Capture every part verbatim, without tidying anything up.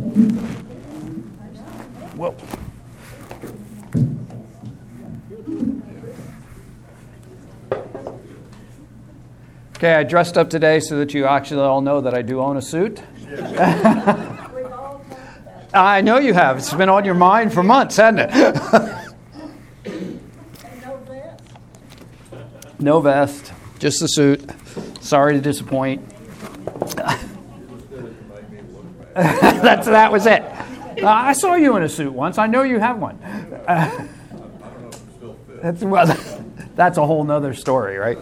Whoa. Okay, I dressed up today so that you actually all know that I do own a suit. I know you have. It's been on your mind for months, hasn't it? No vest, just the suit. Sorry to disappoint. That's that was it. Uh, I saw you in a suit once. I know you have one. Uh, that's well, that's a whole nother story, right?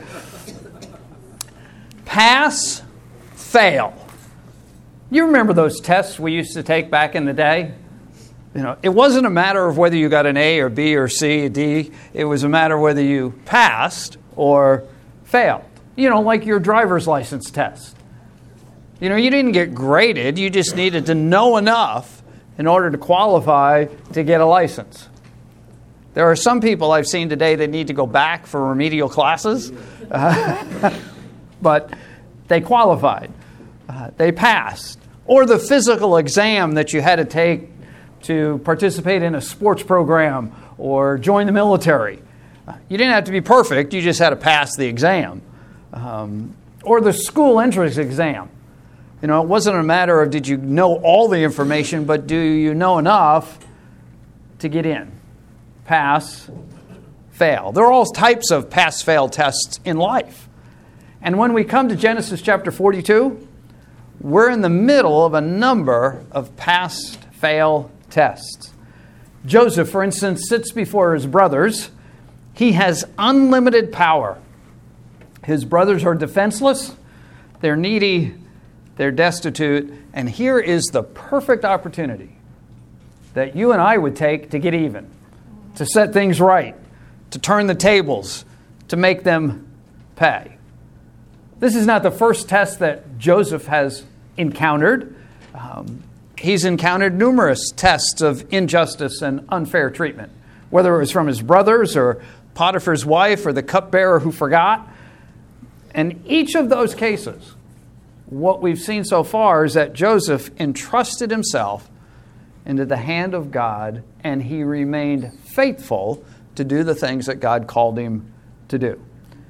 Pass, fail. You remember those tests we used to take back in the day? You know, it wasn't a matter of whether you got an A or B or C or D. It was a matter of whether you passed or failed. You know, like your driver's license test. You know, you didn't get graded. You just needed to know enough in order to qualify to get a license. There are some people I've seen today that need to go back for remedial classes, uh, but they qualified. Uh, they passed. Or the physical exam that you had to take to participate in a sports program or join the military. Uh, you didn't have to be perfect. You just had to pass the exam. Um, or the school entrance exam. You know, it wasn't a matter of did you know all the information, but do you know enough to get in? Pass, fail. There are all types of pass-fail tests in life. And when we come to Genesis chapter forty-two, we're in the middle of a number of pass-fail tests. Joseph, for instance, sits before his brothers. He has unlimited power. His brothers are defenseless. They're needy. They're destitute, and here is the perfect opportunity that you and I would take to get even, to set things right, to turn the tables, to make them pay. This is not the first test that Joseph has encountered. Um, he's encountered numerous tests of injustice and unfair treatment, whether it was from his brothers or Potiphar's wife or the cupbearer who forgot. And each of those cases, what we've seen so far is that Joseph entrusted himself into the hand of God, and he remained faithful to do the things that God called him to do.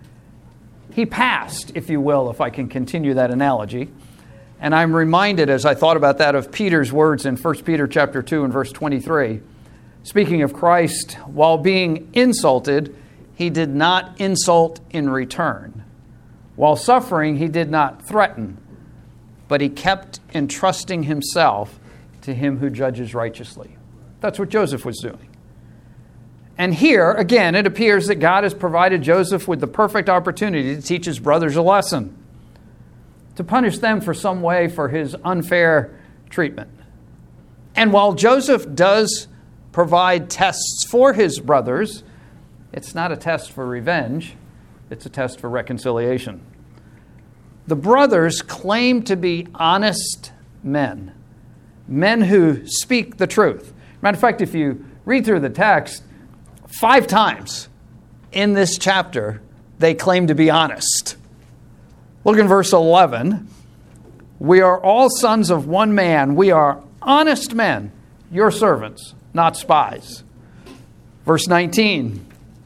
He passed, if you will, if I can continue that analogy. And I'm reminded, as I thought about that, of Peter's words in First Peter chapter two and verse twenty-three. Speaking of Christ, while being insulted, he did not insult in return. While suffering, he did not threaten, but he kept entrusting himself to him who judges righteously. That's what Joseph was doing. And here, again, it appears that God has provided Joseph with the perfect opportunity to teach his brothers a lesson, to punish them for some way for his unfair treatment. And while Joseph does provide tests for his brothers, it's not a test for revenge, it's a test for reconciliation. The brothers claim to be honest men, men who speak the truth. Matter of fact, if you read through the text, five times in this chapter, they claim to be honest. Look in verse eleven. We are all sons of one man. We are honest men, your servants, not spies. Verse nineteen.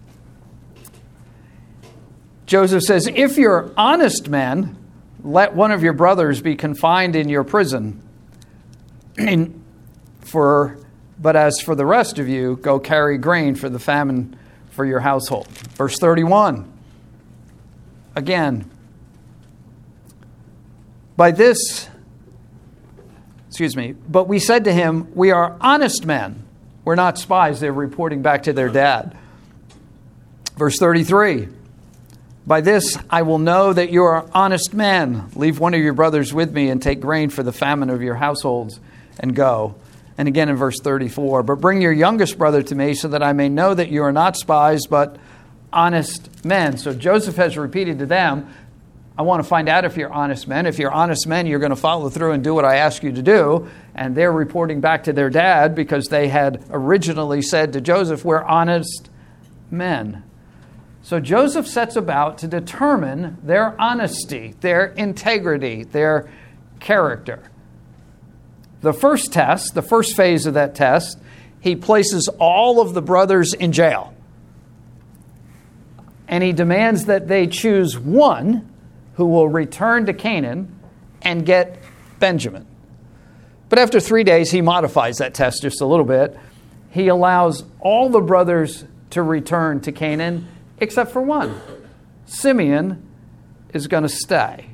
Joseph says, if you're honest men, let one of your brothers be confined in your prison. for, but as for the rest of you, go carry grain for the famine for your household. Verse thirty-one. Again, by this, excuse me, but we said to him, we are honest men. We're not spies. They're reporting back to their dad. Verse thirty-three. By this I will know that you are honest men. Leave one of your brothers with me and take grain for the famine of your households and go. And again in verse thirty-four, but bring your youngest brother to me so that I may know that you are not spies, but honest men. So Joseph has repeated to them, I want to find out if you're honest men. If you're honest men, you're going to follow through and do what I ask you to do. And they're reporting back to their dad because they had originally said to Joseph, we're honest men. So Joseph sets about to determine their honesty, their integrity, their character. The first test, the first phase of that test, he places all of the brothers in jail. And he demands that they choose one who will return to Canaan and get Benjamin. But after three days, he modifies that test just a little bit. He allows all the brothers to return to Canaan except for one. Simeon is going to stay.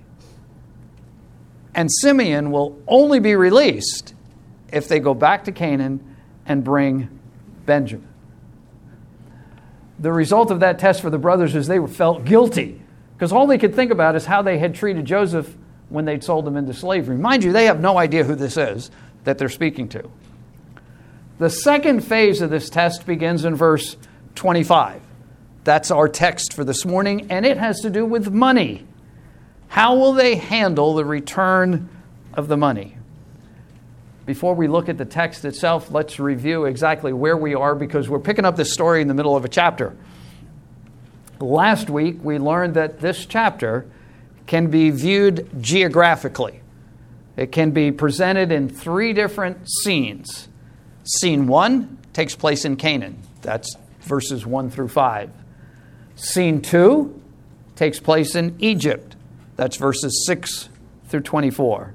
And Simeon will only be released if they go back to Canaan and bring Benjamin. The result of that test for the brothers is they felt guilty because all they could think about is how they had treated Joseph when they'd sold him into slavery. Mind you, they have no idea who this is that they're speaking to. The second phase of this test begins in verse twenty-five. That's our text for this morning, and it has to do with money. How will they handle the return of the money? Before we look at the text itself, let's review exactly where we are because we're picking up this story in the middle of a chapter. Last week, we learned that this chapter can be viewed geographically. It can be presented in three different scenes. Scene one takes place in Canaan. That's verses one through five. Scene two takes place in Egypt. That's verses six through twenty-four.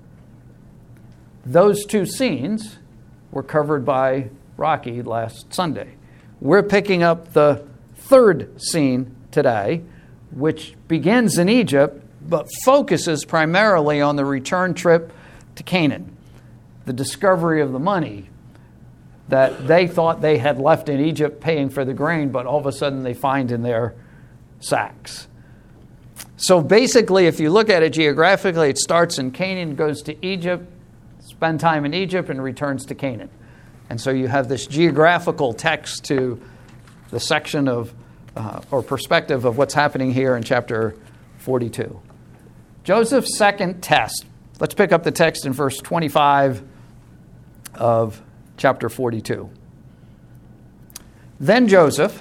Those two scenes were covered by Rocky last Sunday. We're picking up the third scene today, which begins in Egypt, but focuses primarily on the return trip to Canaan, the discovery of the money that they thought they had left in Egypt paying for the grain, but all of a sudden they find in their sacks. So basically, if you look at it geographically, it starts in Canaan, goes to Egypt, spend time in Egypt, and returns to Canaan. And so you have this geographical text to the section of, uh, or perspective of what's happening here in chapter forty-two. Joseph's second test. Let's pick up the text in verse twenty-five of chapter forty-two. Then Joseph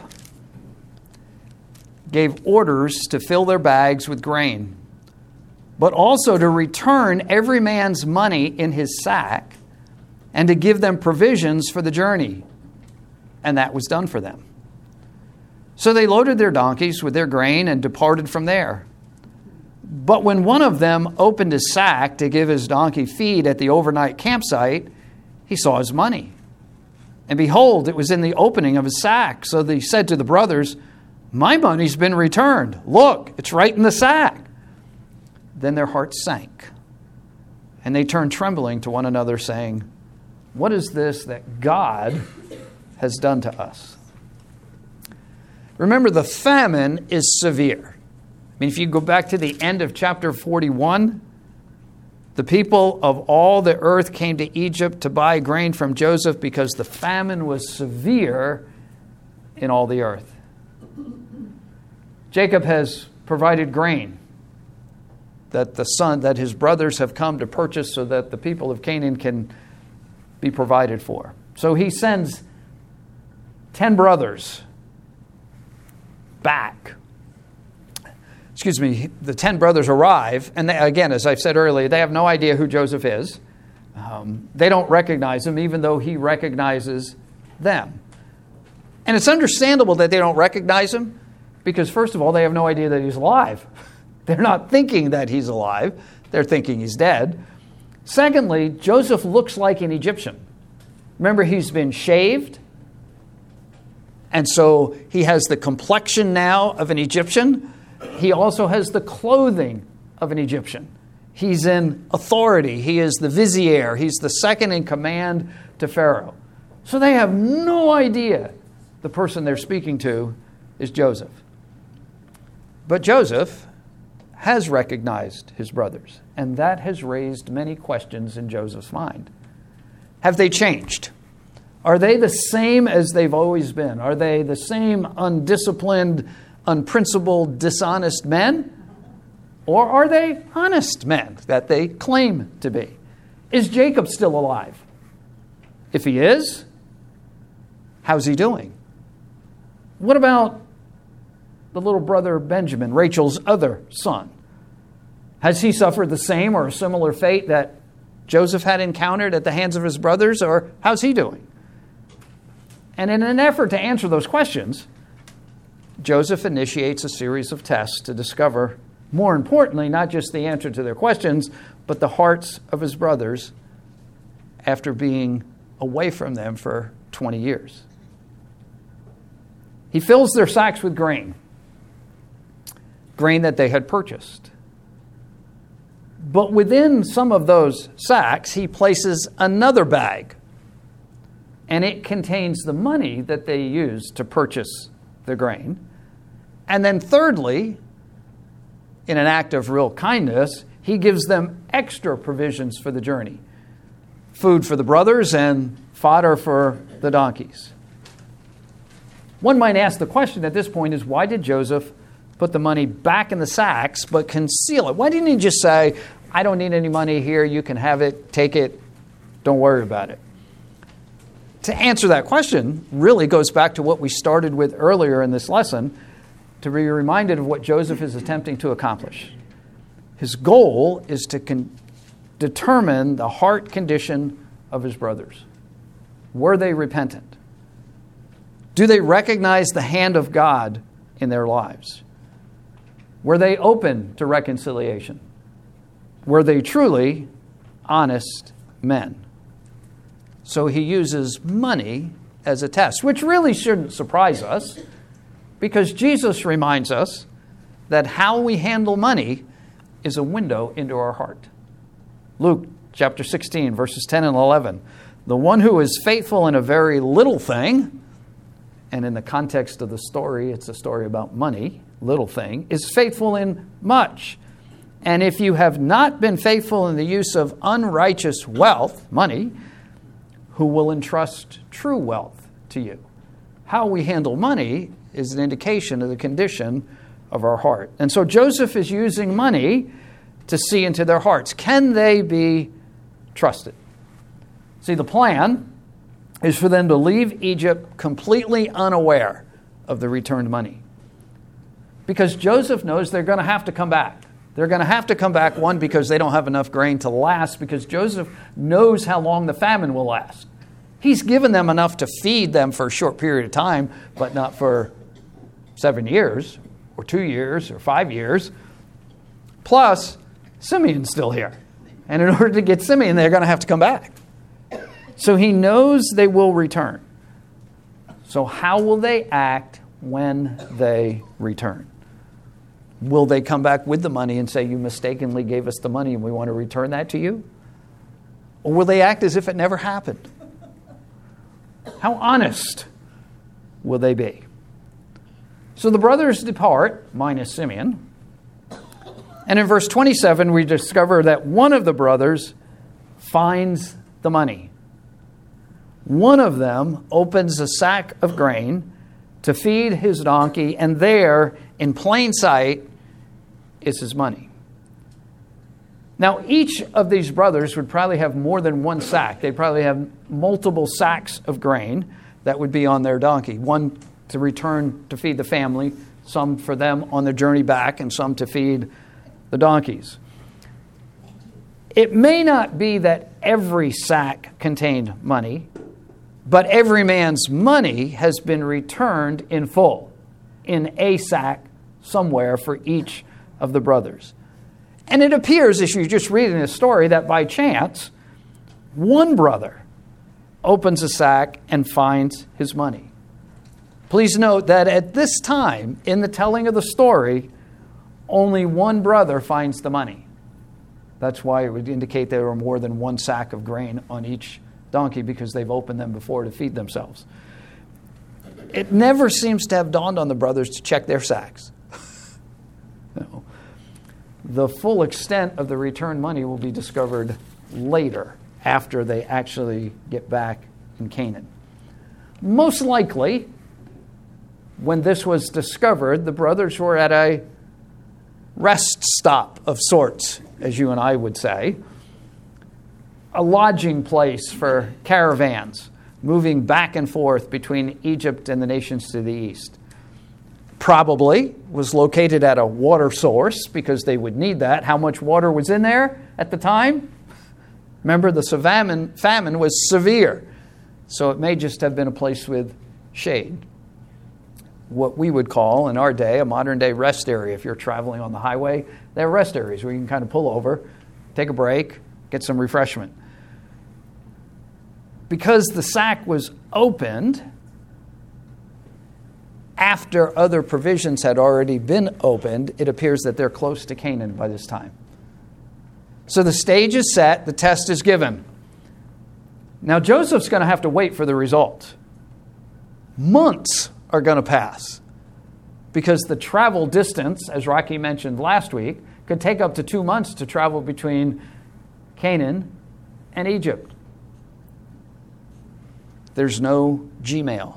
gave orders to fill their bags with grain, but also to return every man's money in his sack and to give them provisions for the journey. And that was done for them. So they loaded their donkeys with their grain and departed from there. But when one of them opened his sack to give his donkey feed at the overnight campsite, he saw his money. And behold, it was in the opening of his sack. So they said to the brothers, "My money's been returned. Look, it's right in the sack." Then their hearts sank, and they turned trembling to one another, saying, "What is this that God has done to us?" Remember, the famine is severe. I mean, if you go back to the end of chapter forty-one, the people of all the earth came to Egypt to buy grain from Joseph because the famine was severe in all the earth. Jacob has provided grain that the son, that his brothers have come to purchase so that the people of Canaan can be provided for. So he sends ten brothers back. Excuse me, the ten brothers arrive, and they, again, as I've said earlier, they have no idea who Joseph is. Um, they don't recognize him, even though he recognizes them. And it's understandable that they don't recognize him, because first of all, they have no idea that he's alive. They're not thinking that he's alive. They're thinking he's dead. Secondly, Joseph looks like an Egyptian. Remember, he's been shaved. And so he has the complexion now of an Egyptian. He also has the clothing of an Egyptian. He's in authority. He is the vizier. He's the second in command to Pharaoh. So they have no idea the person they're speaking to is Joseph. But Joseph has recognized his brothers, and that has raised many questions in Joseph's mind. Have they changed? Are they the same as they've always been? Are they the same undisciplined, unprincipled, dishonest men? Or are they honest men that they claim to be? Is Jacob still alive? If he is, how's he doing? What about the little brother Benjamin, Rachel's other son? Has he suffered the same or a similar fate that Joseph had encountered at the hands of his brothers, or how's he doing? And in an effort to answer those questions, Joseph initiates a series of tests to discover, more importantly, not just the answer to their questions, but the hearts of his brothers after being away from them for twenty years. He fills their sacks with grain, grain that they had purchased. But within some of those sacks, he places another bag, and it contains the money that they used to purchase the grain. And then thirdly, in an act of real kindness, he gives them extra provisions for the journey. Food for the brothers and fodder for the donkeys. One might ask the question at this point is, why did Joseph put the money back in the sacks but conceal it? Why didn't he just say, I don't need any money here, you can have it, take it, don't worry about it? To answer that question really goes back to what we started with earlier in this lesson, to be reminded of what Joseph is attempting to accomplish. His goal is to con- determine the heart condition of his brothers. Were they repentant? Do they recognize the hand of God in their lives? Were they open to reconciliation? Were they truly honest men? So he uses money as a test, which really shouldn't surprise us, because Jesus reminds us that how we handle money is a window into our heart. Luke chapter sixteen, verses ten and eleven. The one who is faithful in a very little thing, and in the context of the story, it's a story about money, little thing, is faithful in much. And if you have not been faithful in the use of unrighteous wealth, money, who will entrust true wealth to you? How we handle money is an indication of the condition of our heart. And so Joseph is using money to see into their hearts. Can they be trusted? See, the plan is for them to leave Egypt completely unaware of the returned money. Because Joseph knows they're going to have to come back. They're going to have to come back, one, because they don't have enough grain to last, because Joseph knows how long the famine will last. He's given them enough to feed them for a short period of time, but not for seven years, or two years, or five years. Plus, Simeon's still here. And in order to get Simeon, they're going to have to come back. So he knows they will return. So how will they act when they return? Will they come back with the money and say, you mistakenly gave us the money and we want to return that to you? Or will they act as if it never happened? How honest will they be? So the brothers depart, minus Simeon. And in verse twenty-seven, we discover that one of the brothers finds the money. One of them opens a sack of grain to feed his donkey, and there, in plain sight, is his money. Now, each of these brothers would probably have more than one sack. They'd probably have multiple sacks of grain that would be on their donkey. One to return to feed the family, some for them on their journey back, and some to feed the donkeys. It may not be that every sack contained money, but every man's money has been returned in full, in a sack somewhere for each of the brothers. And it appears, as you're just reading this story, that by chance, one brother opens a sack and finds his money. Please note that at this time, in the telling of the story, only one brother finds the money. That's why it would indicate there were more than one sack of grain on each donkey, because they've opened them before to feed themselves. It never seems to have dawned on the brothers to check their sacks. No. The full extent of the returned money will be discovered later, after they actually get back in Canaan. Most likely, when this was discovered, the brothers were at a rest stop of sorts, as you and I would say, a lodging place for caravans moving back and forth between Egypt and the nations to the east. Probably was located at a water source, because they would need that. How much water was in there at the time? Remember, the famine, famine was severe, so it may just have been a place with shade. What we would call in our day a modern-day rest area. If you're traveling on the highway, there are rest areas where you can kind of pull over, take a break, get some refreshment. Because the sack was opened after other provisions had already been opened, it appears that they're close to Canaan by this time. So the stage is set, the test is given. Now Joseph's going to have to wait for the result. Months are going to pass because the travel distance, as Rocky mentioned last week, could take up to two months to travel between Canaan and Egypt. There's no Gmail.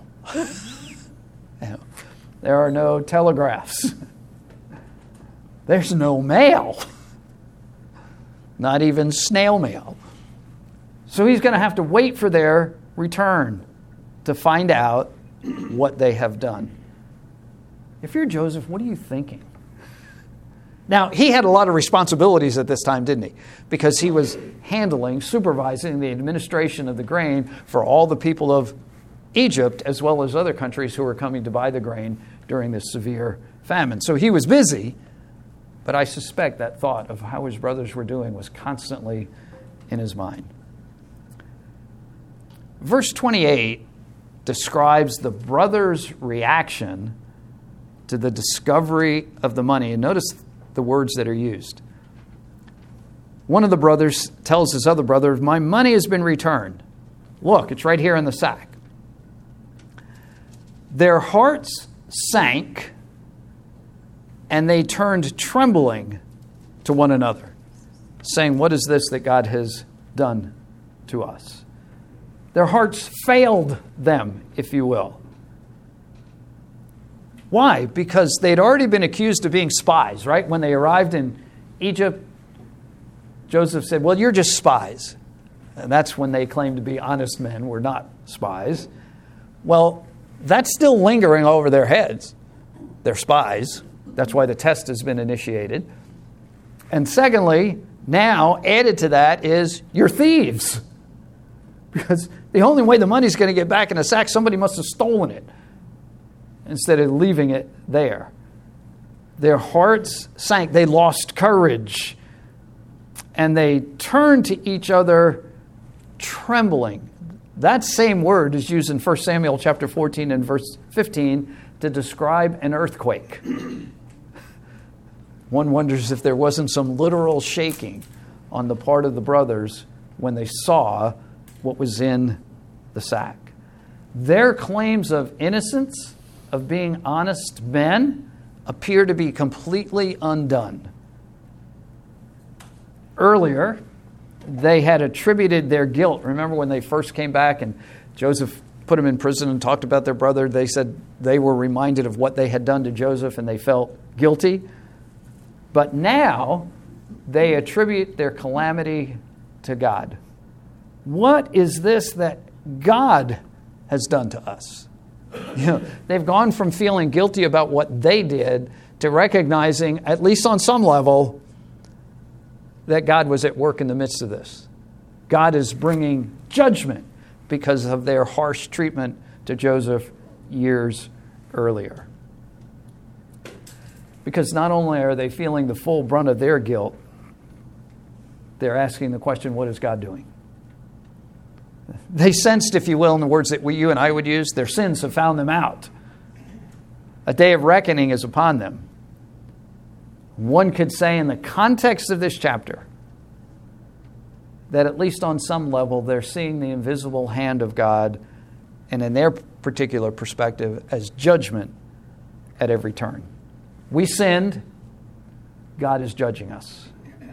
There are no telegraphs. There's no mail. Not even snail mail. So he's going to have to wait for their return to find out what they have done. If you're Joseph, what are you thinking? Now, he had a lot of responsibilities at this time, didn't he? Because he was handling, supervising the administration of the grain for all the people of Egypt, as well as other countries who were coming to buy the grain during this severe famine. So he was busy, but I suspect that thought of how his brothers were doing was constantly in his mind. Verse twenty-eight describes the brothers' reaction to the discovery of the money. And notice the words that are used. One of the brothers tells his other brother, "My money has been returned. Look, it's right here in the sack." Their hearts sank, and they turned trembling to one another, saying, "What is this that God has done to us?" Their hearts failed them, if you will. Why? Because they'd already been accused of being spies, right? When they arrived in Egypt, Joseph said, "Well, you're just spies." And that's when they claimed to be honest men, were not spies. Well, that's still lingering over their heads. They're spies. That's why the test has been initiated. And secondly, now added to that is you're thieves. Because the only way the money's going to get back in a sack, somebody must have stolen it instead of leaving it there. Their hearts sank. They lost courage. And they turned to each other trembling. That same word is used in First Samuel chapter fourteen and verse fifteen to describe an earthquake. One wonders if there wasn't some literal shaking on the part of the brothers when they saw what was in the sack. Their claims of innocence, of being honest men, appear to be completely undone. Earlier, they had attributed their guilt. Remember when they first came back and Joseph put them in prison and talked about their brother? They said they were reminded of what they had done to Joseph and they felt guilty. But now they attribute their calamity to God. What is this that God has done to us? You know, they've gone from feeling guilty about what they did to recognizing, at least on some level, that God was at work in the midst of this. God is bringing judgment because of their harsh treatment to Joseph years earlier. Because not only are they feeling the full brunt of their guilt, they're asking the question, what is God doing? They sensed, if you will, in the words that we, you and I would use, their sins have found them out. A day of reckoning is upon them. One could say in the context of this chapter that at least on some level they're seeing the invisible hand of God, and in their particular perspective as judgment at every turn. We sinned, God is judging us.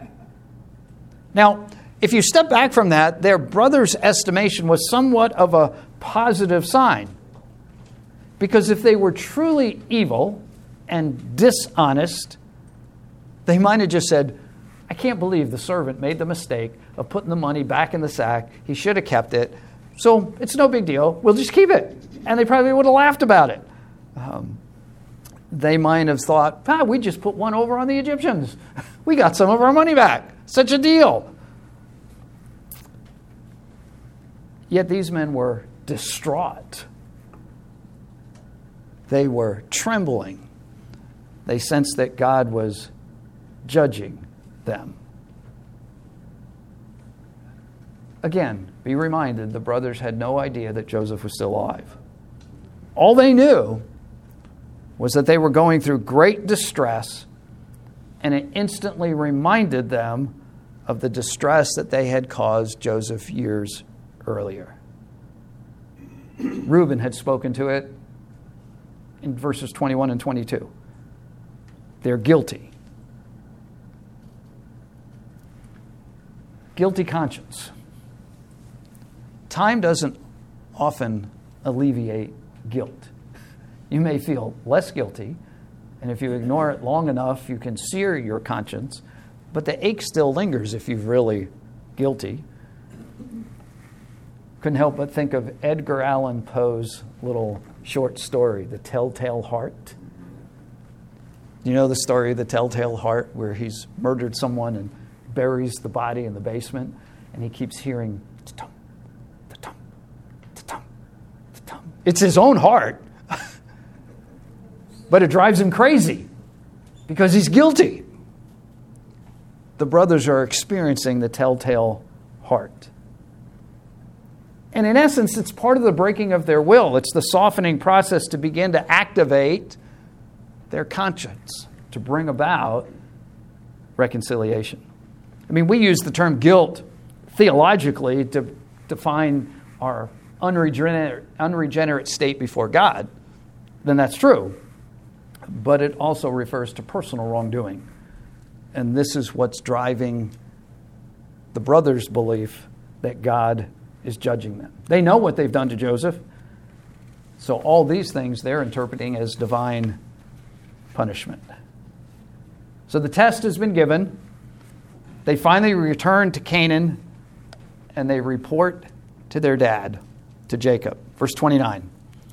Now, if you step back from that, their brother's estimation was somewhat of a positive sign. Because if they were truly evil and dishonest, they might have just said, I can't believe the servant made the mistake of putting the money back in the sack. He should have kept it. So it's no big deal. We'll just keep it. And they probably would have laughed about it. Um, they might have thought, ah, we just put one over on the Egyptians. We got some of our money back. Such a deal. Yet these men were distraught. They were trembling. They sensed that God was judging them. Again, be reminded, the brothers had no idea that Joseph was still alive. All they knew was that they were going through great distress, and it instantly reminded them of the distress that they had caused Joseph years earlier. Reuben had spoken to it in verses twenty-one and twenty-two. They're guilty. Guilty conscience. Time doesn't often alleviate guilt. You may feel less guilty, and if you ignore it long enough, you can sear your conscience, but the ache still lingers if you're really guilty. Couldn't help but think of Edgar Allan Poe's little short story, The Telltale Heart. You know the story of The Telltale Heart, where he's murdered someone and buries the body in the basement, and he keeps hearing ta-tum, ta-tum, ta-tum, ta-tum. It's his own heart, but it drives him crazy because he's guilty. The brothers are experiencing the telltale heart. And in essence, it's part of the breaking of their will. It's the softening process to begin to activate their conscience, to bring about reconciliation. I mean, we use the term guilt theologically to define our unregenerate, unregenerate state before God. Then that's true. But it also refers to personal wrongdoing. And this is what's driving the brothers' belief that God is judging them. They know what they've done to Joseph. So all these things they're interpreting as divine punishment. So the test has been given. They finally return to Canaan, and they report to their dad, to Jacob. Verse twenty-nine.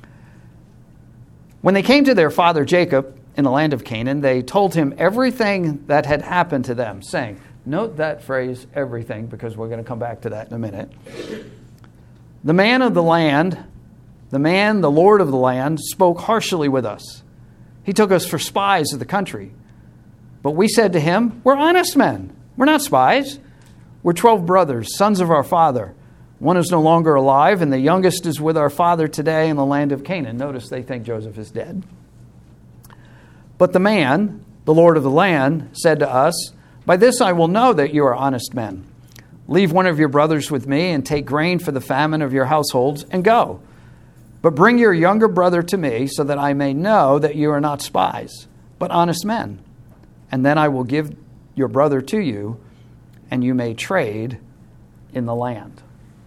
When they came to their father Jacob in the land of Canaan, they told him everything that had happened to them, saying, note that phrase, everything, because we're going to come back to that in a minute. The man of the land, the man, the Lord of the land, spoke harshly with us. He took us for spies of the country. But we said to him, we're honest men. We're not spies. We're twelve brothers, sons of our father. One is no longer alive, and the youngest is with our father today in the land of Canaan. Notice they think Joseph is dead. But the man, the Lord of the land, said to us, by this I will know that you are honest men. Leave one of your brothers with me and take grain for the famine of your households and go. But bring your younger brother to me so that I may know that you are not spies, but honest men. And then I will give your brother to you, and you may trade in the land.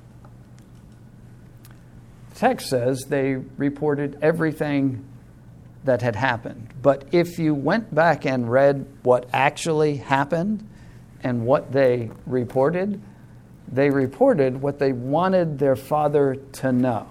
The text says they reported everything that had happened. But if you went back and read what actually happened and what they reported, they reported what they wanted their father to know.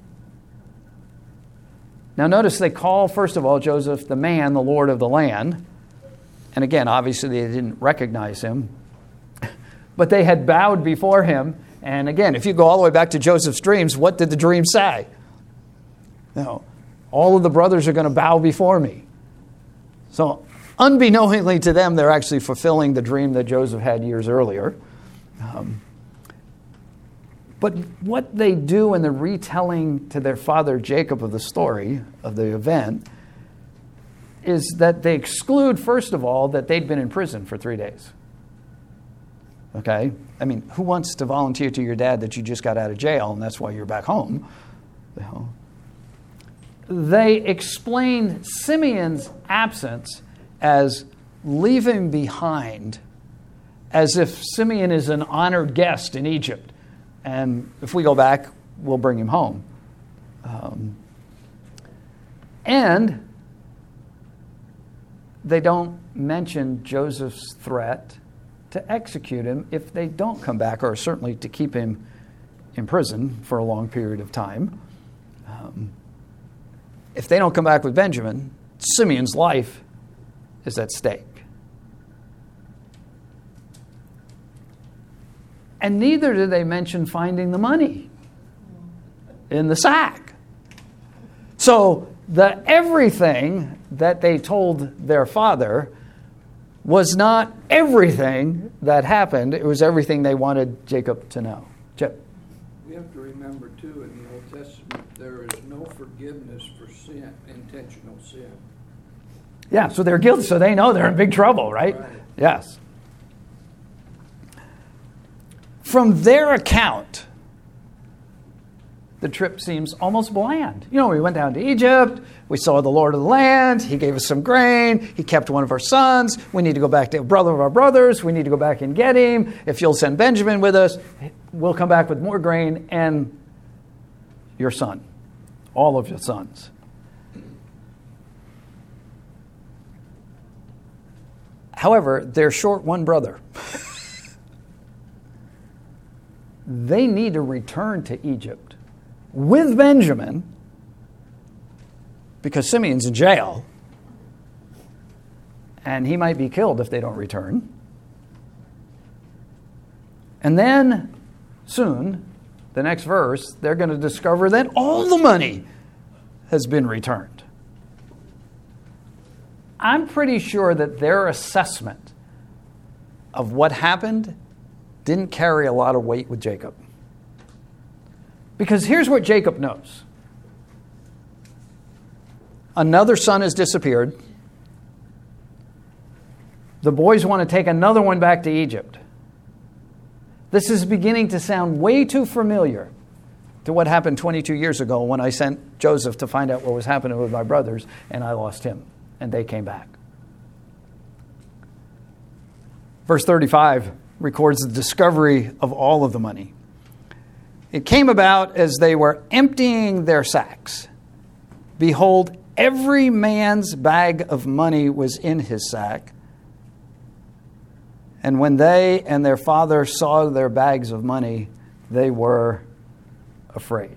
Now notice they call, first of all, Joseph the man, the Lord of the land. And again, obviously they didn't recognize him. But they had bowed before him. And again, if you go all the way back to Joseph's dreams, what did the dream say? No, all of the brothers are going to bow before me. So unbeknowingly to them, they're actually fulfilling the dream that Joseph had years earlier. Um, but what they do in the retelling to their father Jacob of the story, of the event, is that they exclude, first of all, that they'd been in prison for three days. Okay? I mean, who wants to volunteer to your dad that you just got out of jail and that's why you're back home? You know? They explained Simeon's absence as leaving behind, as if Simeon is an honored guest in Egypt. And if we go back, we'll bring him home. Um, and they don't mention Joseph's threat to execute him if they don't come back, or certainly to keep him in prison for a long period of time. Um, if they don't come back with Benjamin, Simeon's life is at stake. And neither do they mention finding the money. in the sack. So the everything that they told their father was not everything that happened. It was everything they wanted Jacob to know. Chip. We have to remember, too, in the Old Testament, there is no forgiveness for sin, intentional sin. Yeah, so they're guilty, so they know they're in big trouble, right? Right. Yes. From their account, the trip seems almost bland. You know, we went down to Egypt. We saw the Lord of the land. He gave us some grain. He kept one of our sons. We need to go back to a brother of our brothers. We need to go back and get him. If you'll send Benjamin with us, we'll come back with more grain and your son, all of your sons. However, they're short one brother. They need to return to Egypt with Benjamin because Simeon's in jail and he might be killed if they don't return. And then soon, the next verse, they're going to discover that all the money has been returned. I'm pretty sure that their assessment of what happened didn't carry a lot of weight with Jacob. Because here's what Jacob knows. Another son has disappeared. The boys want to take another one back to Egypt. This is beginning to sound way too familiar to what happened twenty-two years ago when I sent Joseph to find out what was happening with my brothers, and I lost him, and they came back. Verse thirty-five records the discovery of all of the money. It came about as they were emptying their sacks. Behold, every man's bag of money was in his sack. And when they and their father saw their bags of money, they were afraid.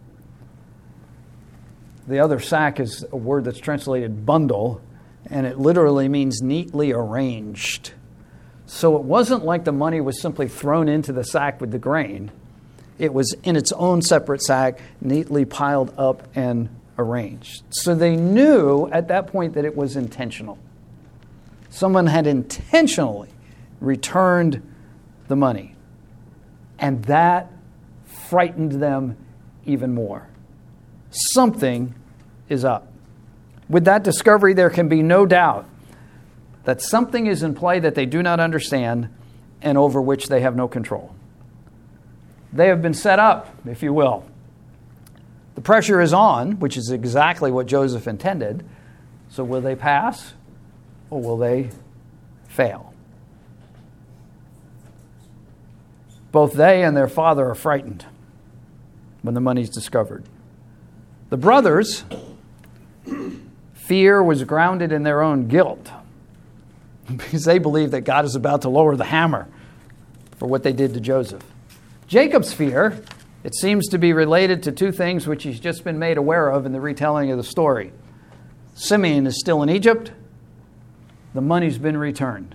The other sack is a word that's translated bundle, and it literally means neatly arranged. So it wasn't like the money was simply thrown into the sack with the grain. It was in its own separate sack, neatly piled up and arranged. So they knew at that point that it was intentional. Someone had intentionally returned the money. And that frightened them even more. Something is up. With that discovery, there can be no doubt that something is in play that they do not understand and over which they have no control. They have been set up, if you will. The pressure is on, which is exactly what Joseph intended. So will they pass or will they fail? Both they and their father are frightened when the money is discovered. The brothers, fear was grounded in their own guilt because they believe that God is about to lower the hammer for what they did to Joseph. Jacob's fear, it seems to be related to two things which he's just been made aware of in the retelling of the story. Simeon is still in Egypt. The money's been returned.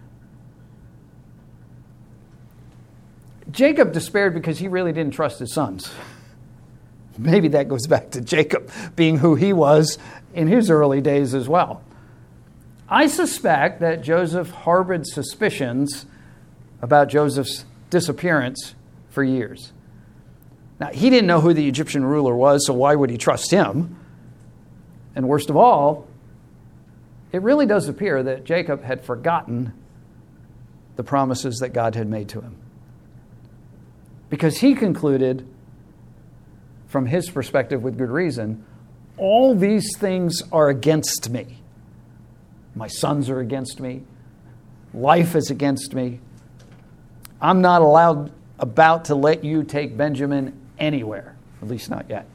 Jacob despaired because he really didn't trust his sons. Maybe that goes back to Jacob being who he was in his early days as well. I suspect that Joseph harbored suspicions about Joseph's disappearance for years. Now, he didn't know who the Egyptian ruler was, so why would he trust him? And worst of all, it really does appear that Jacob had forgotten the promises that God had made to him. Because he concluded, from his perspective with good reason, all these things are against me. My sons are against me. Life is against me. I'm not allowed about to let you take Benjamin anywhere, at least not yet.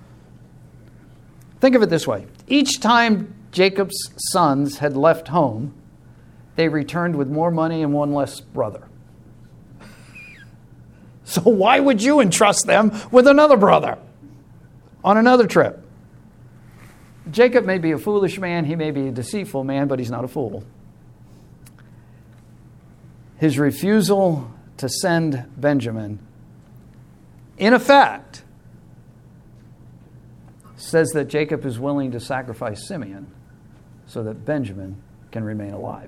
Think of it this way. Each time Jacob's sons had left home, they returned with more money and one less brother. So why would you entrust them with another brother on another trip? Jacob may be a foolish man, he may be a deceitful man, but he's not a fool. His refusal to send Benjamin, in effect, says that Jacob is willing to sacrifice Simeon so that Benjamin can remain alive.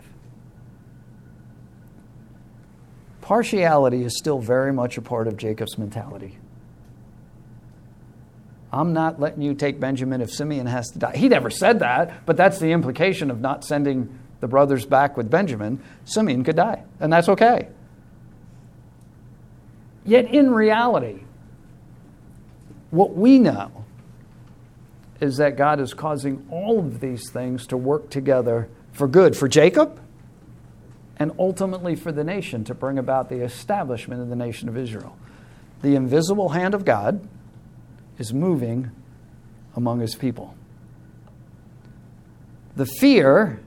Partiality is still very much a part of Jacob's mentality. I'm not letting you take Benjamin if Simeon has to die. He never said that, but that's the implication of not sending the brothers back with Benjamin. Simeon could die, and that's okay. Yet in reality, what we know is that God is causing all of these things to work together for good, for Jacob, and ultimately for the nation, to bring about the establishment of the nation of Israel. The invisible hand of God is moving among his people. The fear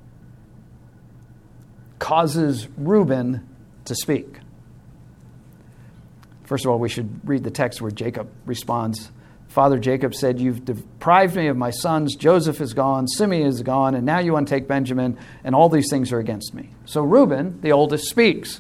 causes Reuben to speak. First of all, we should read the text where Jacob responds. Father Jacob said, "You've deprived me of my sons. Joseph is gone, Simeon is gone, and now you want to take Benjamin, and all these things are against me." So Reuben, the oldest, speaks.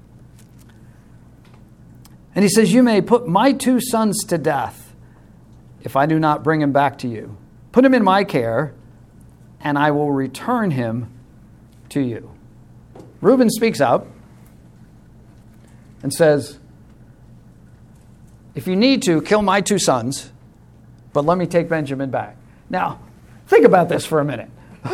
And he says, "You may put my two sons to death if I do not bring him back to you. Put him in my care, and I will return him to you." Reuben speaks up and says, "If you need to, kill my two sons, but let me take Benjamin back." Now, think about this for a minute.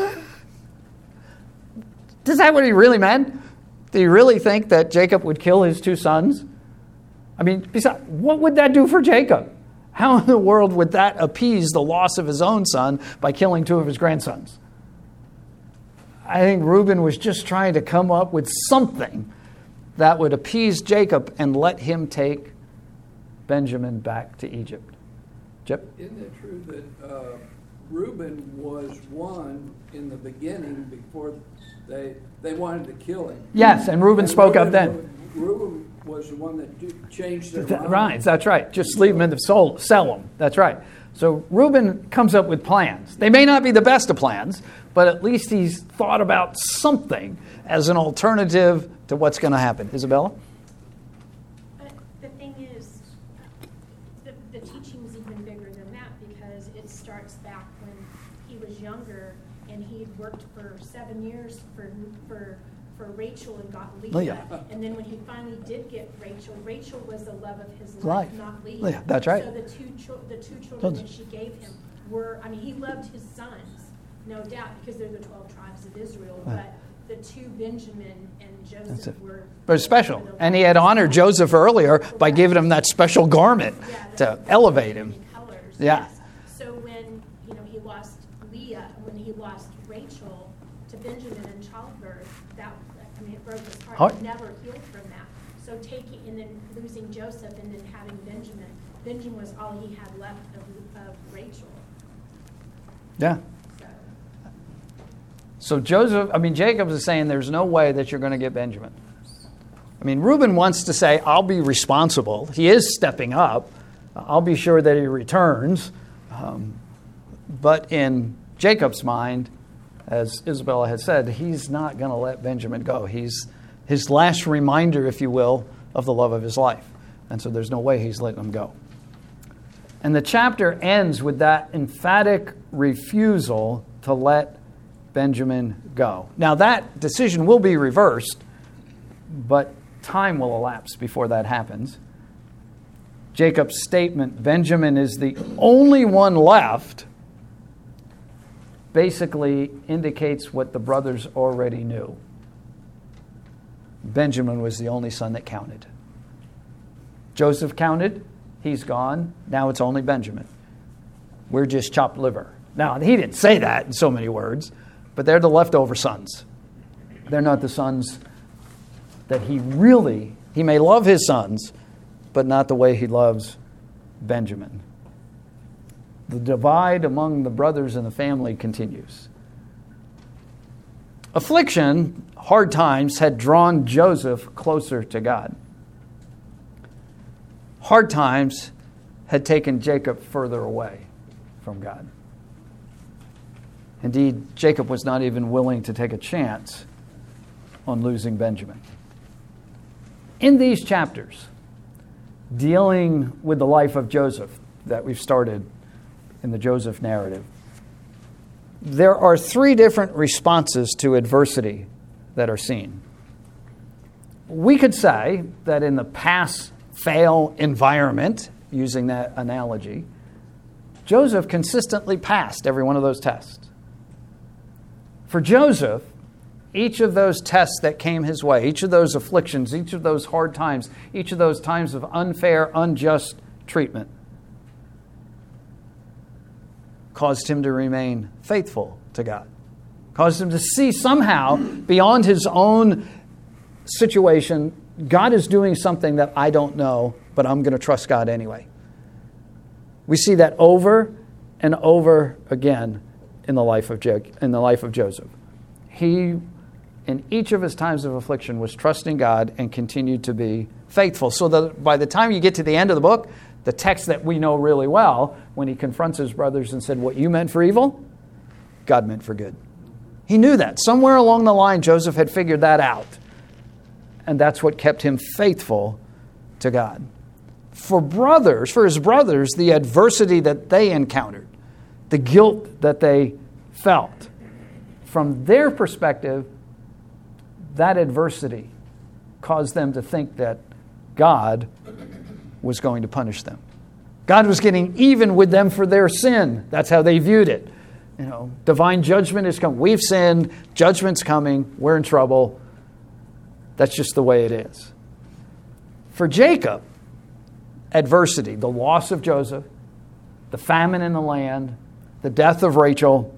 Is that what he really meant? Did he really think that Jacob would kill his two sons? I mean, besides, what would that do for Jacob? How in the world would that appease the loss of his own son by killing two of his grandsons? I think Reuben was just trying to come up with something that would appease Jacob and let him take Benjamin back to Egypt. Chip? Isn't it true that uh, Reuben was one in the beginning before they they wanted to kill him? Yes, and Reuben and spoke Reuben, up then. Reuben was the one that do, changed their mind. Right, that's right. Just leave them in the soul, sell them. That's right. So Reuben comes up with plans. They may not be the best of plans, but at least he's thought about something as an alternative to what's going to happen. Isabella? But the thing is, the, the teaching is even bigger than that, because it starts back when he was younger and he had worked for seven years for for for Rachel and got Leah. Leah. And then when he finally did get Rachel, Rachel was the love of his life, Life. not Leah. Leah, that's right. So the two cho- the two children that she gave him were, I mean, he loved his sons, no doubt, because they're the twelve tribes of Israel, Right. but the two, Benjamin and That's Joseph, it. were... But it's special. were the And he had honored Joseph earlier by Correct. giving him that special garment Yeah, to the- elevate him. in colors, Yeah. yes. So when, you know, he lost Leah, when he lost Rachel to Benjamin in childbirth, that, I mean, it broke his heart. Heart. He never healed from that. So taking, and then losing Joseph and then having Benjamin, Benjamin was all he had left of, of Rachel. Yeah. So, So Joseph, I mean, Jacob is saying there's no way that you're going to get Benjamin. I mean, Reuben wants to say, I'll be responsible. He is stepping up. I'll be sure that he returns. Um, but in Jacob's mind, as Isabella had said, he's not going to let Benjamin go. He's his last reminder, if you will, of the love of his life. And so there's no way he's letting him go. And the chapter ends with that emphatic refusal to let Benjamin go. Now that decision will be reversed, but time will elapse before that happens. Jacob's statement, Benjamin is the only one left, basically indicates what the brothers already knew. Benjamin was the only son that counted. Joseph counted. He's gone. Now it's only Benjamin. We're just chopped liver. Now, he didn't say that in so many words, but they're the leftover sons. They're not the sons that he really, he may love his sons, but not the way he loves Benjamin. The divide among the brothers in the family continues. Affliction, hard times, had drawn Joseph closer to God. Hard times had taken Jacob further away from God. Indeed, Jacob was not even willing to take a chance on losing Benjamin. In these chapters, dealing with the life of Joseph that we've started in the Joseph narrative. There are three different responses to adversity that are seen. We could say that in the pass-fail environment, using that analogy, Joseph consistently passed every one of those tests. For Joseph, each of those tests that came his way, each of those afflictions, each of those hard times, each of those times of unfair, unjust treatment, caused him to remain faithful to God, caused him to see somehow beyond his own situation, God is doing something that I don't know, but I'm going to trust God anyway. We see that over and over again in the life of Jo- in the life of Joseph. He, in each of his times of affliction, was trusting God and continued to be faithful. So that by the time you get to the end of the book, the text that we know really well, when he confronts his brothers and said, what you meant for evil, God meant for good. He knew that. Somewhere along the line, Joseph had figured that out. And that's what kept him faithful to God. For brothers, for his brothers, the adversity that they encountered, the guilt that they felt, from their perspective, that adversity caused them to think that God was going to punish them. God was getting even with them for their sin. That's how they viewed it. You know, divine judgment is coming. We've sinned. Judgment's coming. We're in trouble. That's just the way it is. For Jacob, adversity, the loss of Joseph, the famine in the land, the death of Rachel.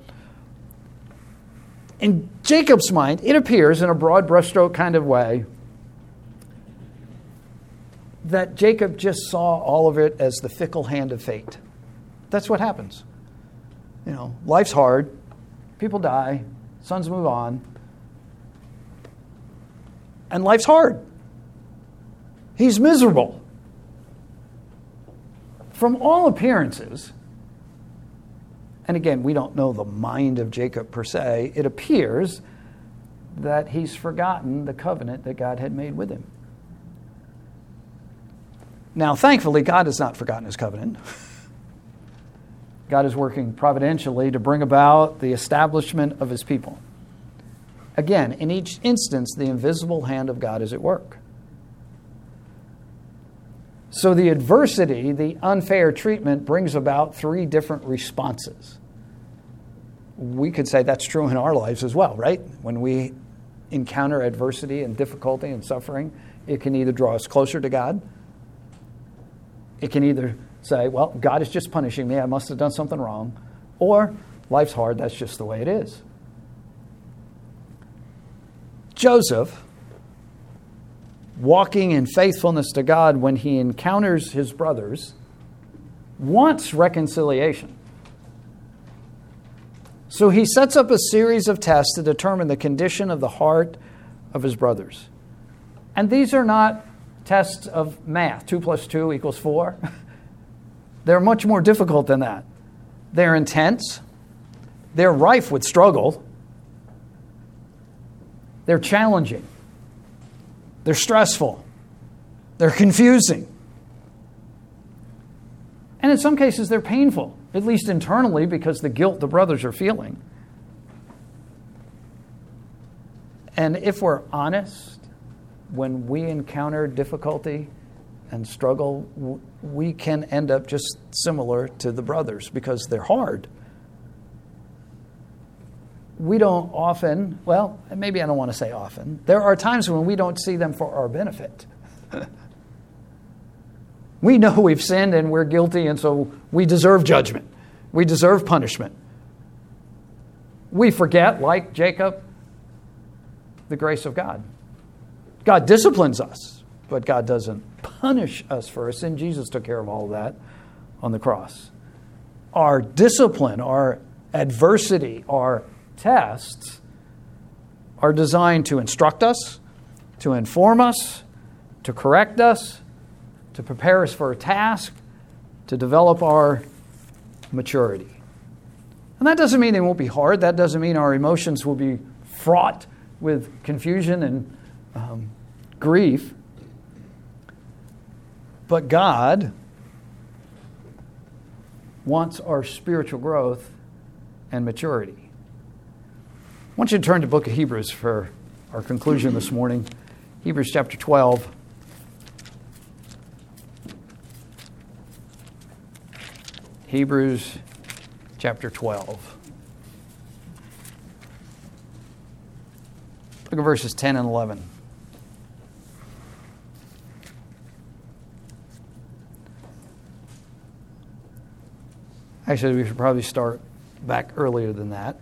In Jacob's mind, it appears in a broad brushstroke kind of way that Jacob just saw all of it as the fickle hand of fate. That's what happens. You know, life's hard. People die. Sons move on. And life's hard. He's miserable. From all appearances, and again, we don't know the mind of Jacob per se, it appears that he's forgotten the covenant that God had made with him. Now, thankfully, God has not forgotten his covenant. God is working providentially to bring about the establishment of his people. Again, in each instance, the invisible hand of God is at work. So the adversity, the unfair treatment, brings about three different responses. We could say that's true in our lives as well, right? When we encounter adversity and difficulty and suffering, it can either draw us closer to God. It can either say, well, God is just punishing me. I must have done something wrong. Or, life's hard. That's just the way it is. Joseph, walking in faithfulness to God when he encounters his brothers, wants reconciliation. So he sets up a series of tests to determine the condition of the heart of his brothers. And these are not tests of math. Two plus two equals four. They're much more difficult than that. They're intense. They're rife with struggle. They're challenging. They're stressful. They're confusing. And in some cases, they're painful, at least internally, because the guilt the brothers are feeling. And if we're honest, when we encounter difficulty and struggle, we can end up just similar to the brothers because they're hard. We don't often, well, maybe I don't want to say often, there are times when we don't see them for our benefit. We know we've sinned and we're guilty, and so we deserve judgment. We deserve punishment. We forget, like Jacob, the grace of God. God disciplines us, but God doesn't punish us for our sin. Jesus took care of all of that on the cross. Our discipline, our adversity, our tests are designed to instruct us, to inform us, to correct us, to prepare us for a task, to develop our maturity. And that doesn't mean they won't be hard. That doesn't mean our emotions will be fraught with confusion and um, grief. But God wants our spiritual growth and maturity. I want you to turn to the book of Hebrews for our conclusion this morning. Hebrews chapter twelve. Hebrews chapter twelve. Look at verses ten and eleven. Actually, we should probably start back earlier than that.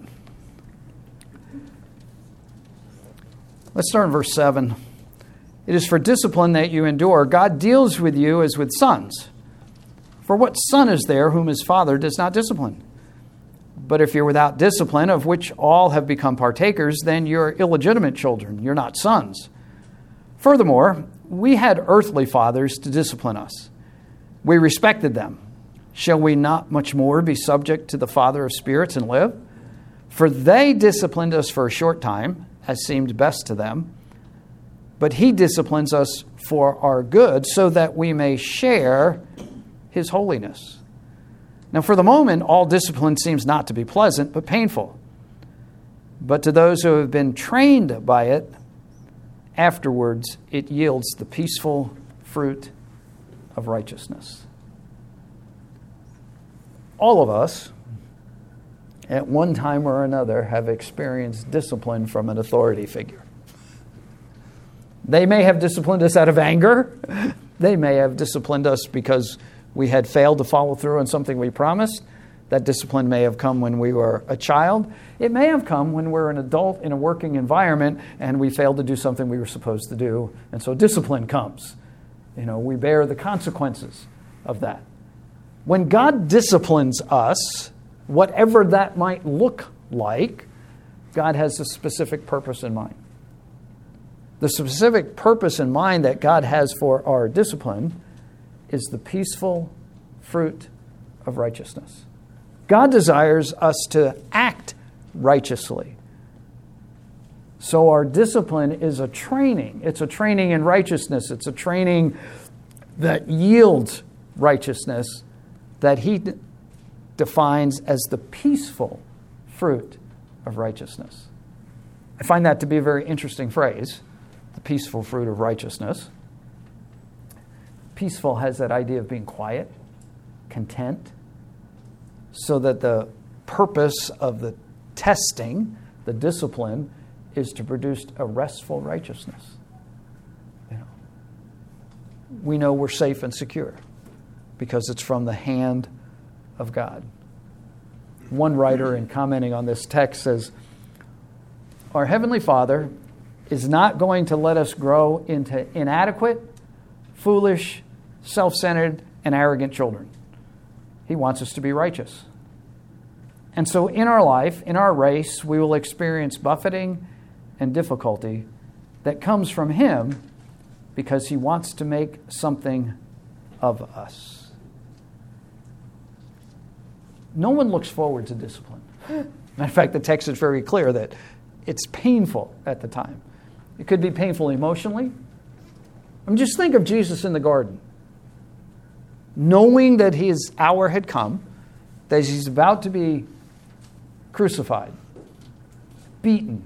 Let's start in verse seven. It is for discipline that you endure. God deals with you as with sons. For what son is there whom his father does not discipline? But if you're without discipline, of which all have become partakers, then you're illegitimate children. You're not sons. Furthermore, we had earthly fathers to discipline us. We respected them. Shall we not much more be subject to the Father of spirits and live? For they disciplined us for a short time, as seemed best to them. But he disciplines us for our good, so that we may share his holiness. Now, for the moment, all discipline seems not to be pleasant, but painful. But to those who have been trained by it, afterwards it yields the peaceful fruit of righteousness. All of us, at one time or another, have experienced discipline from an authority figure. They may have disciplined us out of anger. They may have disciplined us because we had failed to follow through on something we promised. That discipline may have come when we were a child. It may have come when we're an adult in a working environment and we failed to do something we were supposed to do. And so discipline comes. You know, we bear the consequences of that. When God disciplines us, whatever that might look like, God has a specific purpose in mind. The specific purpose in mind that God has for our discipline is the peaceful fruit of righteousness. God desires us to act righteously. So our discipline is a training. It's a training in righteousness. It's a training that yields righteousness that he d- defines as the peaceful fruit of righteousness. I find that to be a very interesting phrase, the peaceful fruit of righteousness. Peaceful has that idea of being quiet, content, so that the purpose of the testing, the discipline, is to produce a restful righteousness. You know, we know we're safe and secure because it's from the hand of God. One writer, in commenting on this text, says, our Heavenly Father is not going to let us grow into inadequate, foolish, self-centered, and arrogant children. He wants us to be righteous. And so in our life, in our race, we will experience buffeting and difficulty that comes from Him because He wants to make something of us. No one looks forward to discipline. Matter of fact, the text is very clear that it's painful at the time. It could be painful emotionally. I mean, just think of Jesus in the garden. Knowing that his hour had come, that he's about to be crucified, beaten,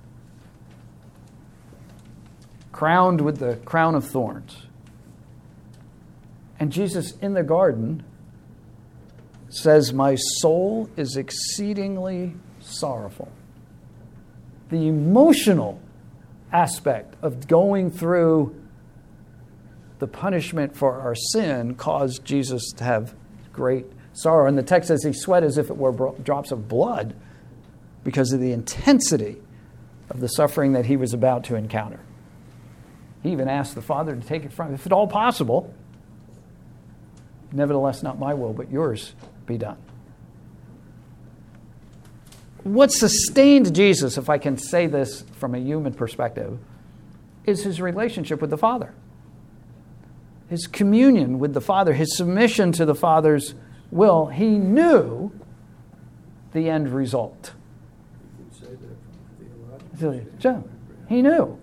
crowned with the crown of thorns. And Jesus in the garden says, my soul is exceedingly sorrowful. The emotional aspect of going through the punishment for our sin caused Jesus to have great sorrow. And the text says he sweat as if it were drops of blood because of the intensity of the suffering that he was about to encounter. He even asked the Father to take it from him, if at all possible. Nevertheless, not my will, but yours be done. What sustained Jesus, if I can say this from a human perspective, is his relationship with the Father. His communion with the Father, his submission to the Father's will. He knew the end result. You could say that from a theological He knew.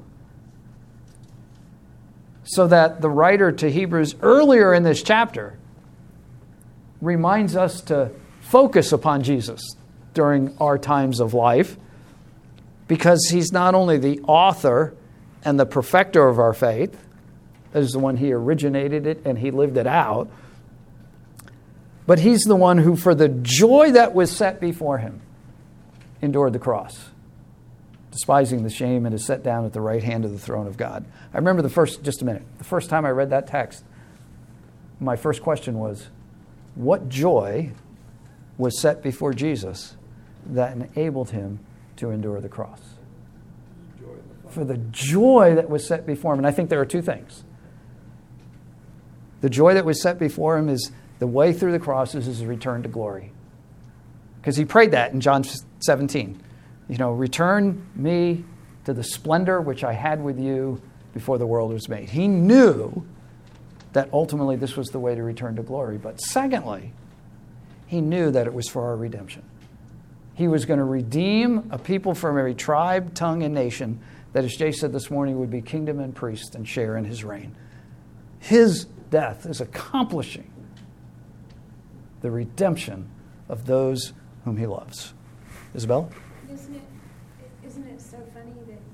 So that the writer to Hebrews earlier in this chapter reminds us to focus upon Jesus during our times of life, because he's not only the author and the perfecter of our faith, as the one he originated it and he lived it out, but he's the one who, for the joy that was set before him, endured the cross, despising the shame, and is set down at the right hand of the throne of God. I remember the first, just a minute, the first time I read that text, my first question was, what joy was set before Jesus that enabled him to endure the cross? For the joy that was set before him. And I think there are two things. The joy that was set before him is the way through the cross is his return to glory. Because he prayed that in John seventeen. You know, return me to the splendor which I had with you before the world was made. He knew that ultimately this was the way to return to glory. But secondly, he knew that it was for our redemption. He was going to redeem a people from every tribe, tongue, and nation that, as Jay said this morning, would be kingdom and priest and share in his reign. His death is accomplishing the redemption of those whom he loves. Isabel? Isn't it, isn't it so funny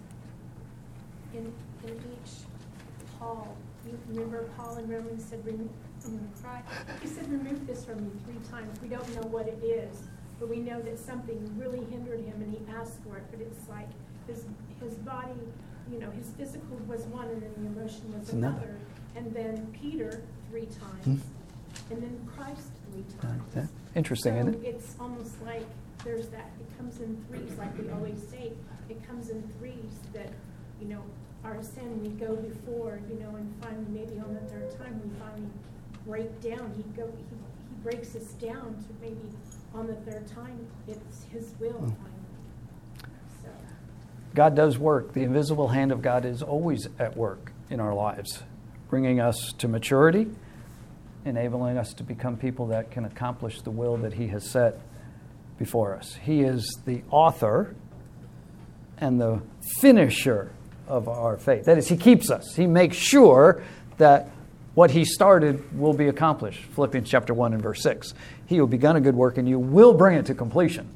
that in, in each Paul, you remember Paul in Romans said, I'm going to cry. He said, remove this from me three times. We don't know what it is, but we know that something really hindered him and he asked for it. But it's like his his body, you know, his physical was one and then the emotion was It's another. another. And then Peter three times. Hmm. And then Christ three times. Yeah. Interesting, so isn't it? It's almost like there's that, it comes in threes, like we always say. It comes in threes that, you know, our sin, we go before, you know, and finally, maybe on the third time, we finally break down. He go, he, he breaks us down to maybe on the third time, it's his will Hmm. finally. So. God does work. The invisible hand of God is always at work in our lives, bringing us to maturity, enabling us to become people that can accomplish the will that he has set before us. He is the author and the finisher of our faith. That is, he keeps us. He makes sure that what he started will be accomplished. Philippians chapter one and verse six. He who begun a good work in you will bring it to completion.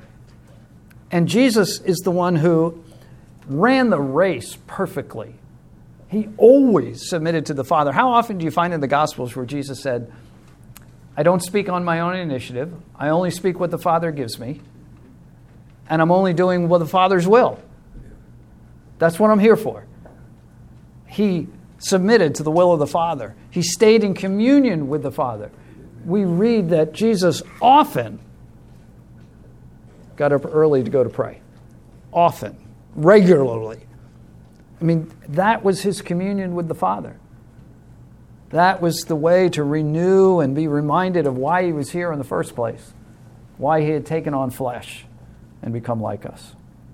And Jesus is the one who ran the race perfectly. He always submitted to the Father. How often do you find in the Gospels where Jesus said, I don't speak on my own initiative. I only speak what the Father gives me. And I'm only doing what the Father's will. That's what I'm here for. He submitted to the will of the Father. He stayed in communion with the Father. We read that Jesus often got up early to go to pray. Often. Regularly. I mean, that was his communion with the Father. That was the way to renew and be reminded of why he was here in the first place. Why he had taken on flesh and become like us.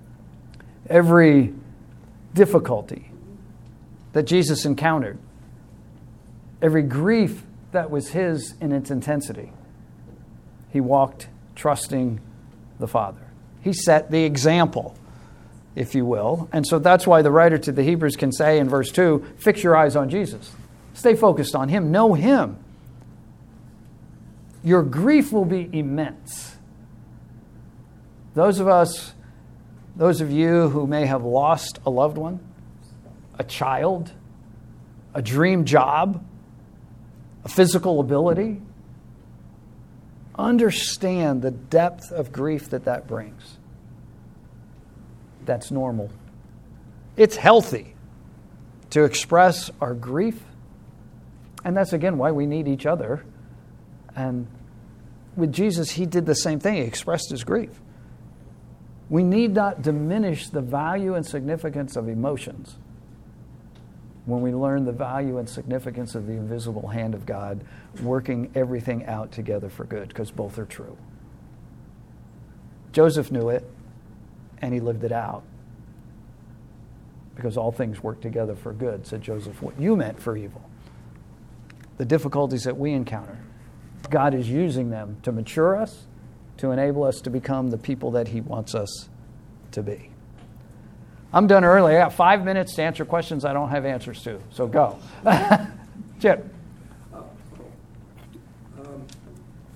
Every difficulty that Jesus encountered, every grief that was his in its intensity, he walked trusting the Father. He set the example, if you will. And so that's why the writer to the Hebrews can say in verse two, fix your eyes on Jesus. Stay focused on him. Know him. Your grief will be immense. Those of us, those of you who may have lost a loved one, a child, a dream job, a physical ability, understand the depth of grief that that brings. That's normal. It's healthy to express our grief. And that's, again, why we need each other. And with Jesus, he did the same thing. He expressed his grief. We need not diminish the value and significance of emotions when we learn the value and significance of the invisible hand of God working everything out together for good, because both are true. Joseph knew it, and he lived it out. Because all things work together for good, said Joseph, what you meant for evil. The difficulties that we encounter, God is using them to mature us, to enable us to become the people that he wants us to be. I'm done early. I got five minutes to answer questions I don't have answers to. So go. Chip. Um,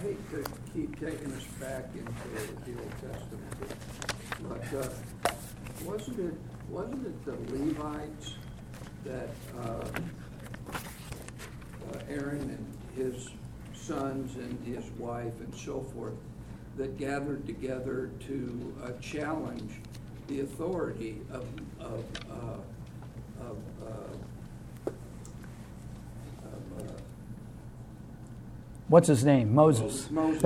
hate to keep taking us back into the Old Testament, but uh, wasn't it wasn't it the Levites that uh, uh, Aaron and his sons and his wife and so forth that gathered together to uh, challenge the authority of of uh, of, uh, of uh, What's his name? Moses. Moses.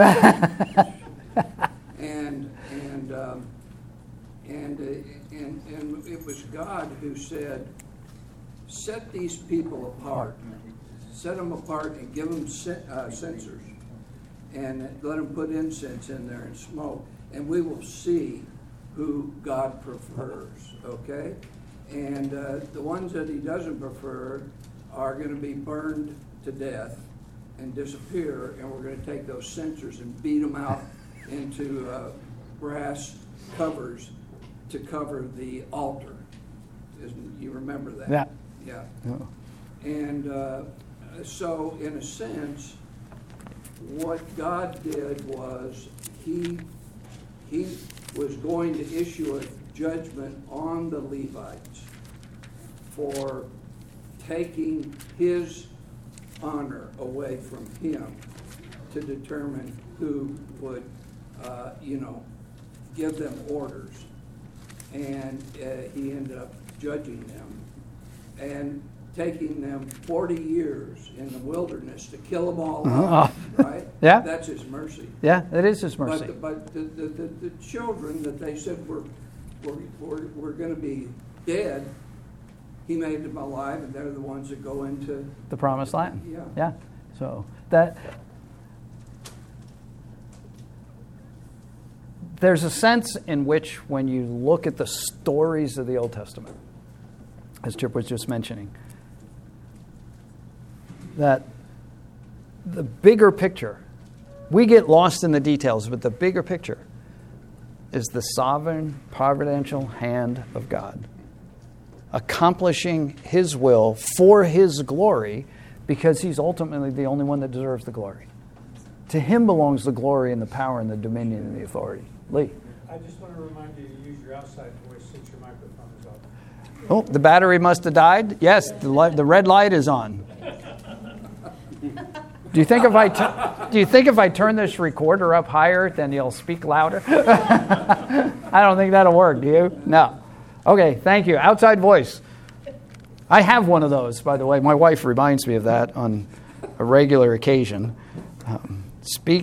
and and um, and uh, and and it was God who said, "Set these people apart, set them apart, and give them uh, censers, and let them put incense in there and smoke, and we will see who God prefers." Okay, and uh, the ones that He doesn't prefer are going to be burned to death and disappear, and we're going to take those censers and beat them out into uh, brass covers to cover the altar. Isn't, you remember that? Yeah. Yeah. Oh. And uh, so, in a sense, what God did was he he was going to issue a judgment on the Levites for taking His honor away from Him to determine who would, uh, you know, give them orders. And uh, He ended up judging them and taking them forty years in the wilderness to kill them all off, right? Yeah. That's His mercy. Yeah, that is His mercy. But, but the, the, the, the children that they said were, were, were, were going to be dead, He made them alive, and they're the ones that go into The promised land. Yeah. Yeah. So that there's a sense in which when you look at the stories of the Old Testament, as Chip was just mentioning, that the bigger picture, we get lost in the details, but the bigger picture is the sovereign, providential hand of God, accomplishing His will for His glory, because He's ultimately the only one that deserves the glory. To Him belongs the glory and the power and the dominion and the authority. Lee. I just want to remind you to use your outside voice since your microphone is off. Oh, the battery must have died. Yes, the, light, the red light is on. Do you think if I t- do you think if I turn this recorder up higher, then you'll speak louder? I don't think that'll work. Do you? No. Okay, thank you. Outside voice. I have one of those, by the way. My wife reminds me of that on a regular occasion. Um, speak.